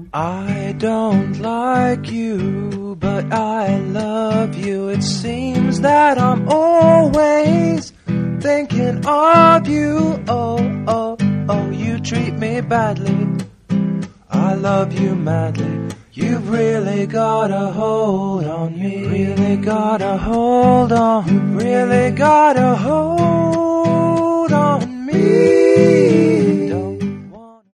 I don't like you, but I love you. It seems that I'm always thinking of you. Oh, oh, oh, you treat me badly. I love you madly. You've really got a hold on me. Really got a hold on. You've really got a hold